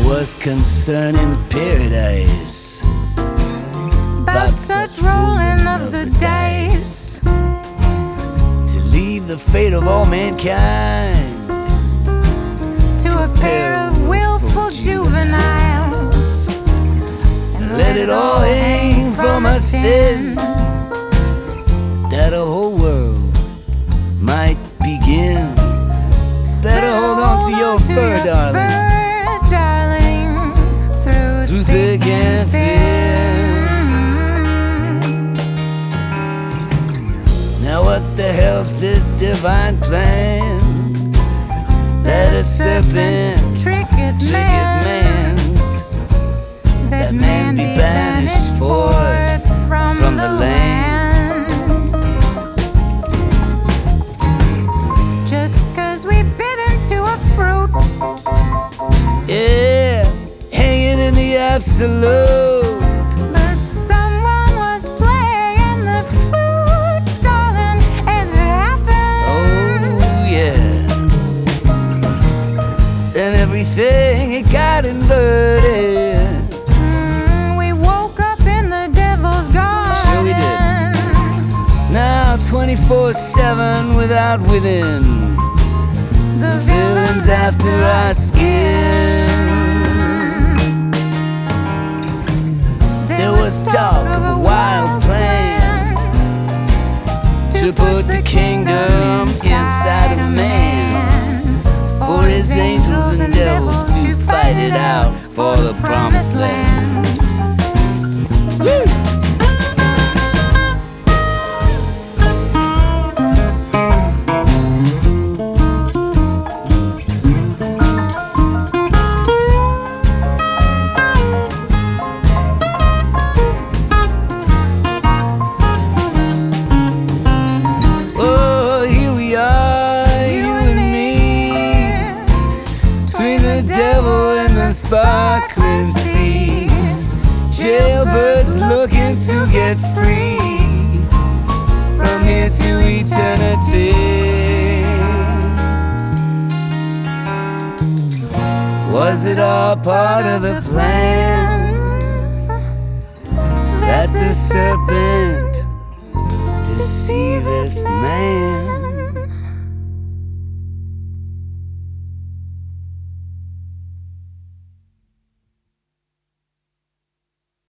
was concerning paradise, about such rolling of the dice, to leave the fate of all mankind to a pair of willful juveniles, and let it all hang from a sin, that a whole world might begin. Better hold on to your fur, darling, through thick and thin. Now what the hell's this divine plan, that a serpent tricketh man, that man be banished forth from the land. Just 'cause we bit into a fruit, Yeah, hanging in the absolute. but someone was playing the flute, darling, as it happened. Oh yeah, and everything it got inverted. We woke up in the devil's garden. Sure we did. Now 24/7 without within, The villains after our skin. There was talk of a wild plan to put the kingdom inside of man, for his angels and devils to fight it out for the promised land. Woo! Devil in the sparkling sea, jailbirds looking to get free from here to eternity. Was it all part of the plan, that the serpent deceiveth man?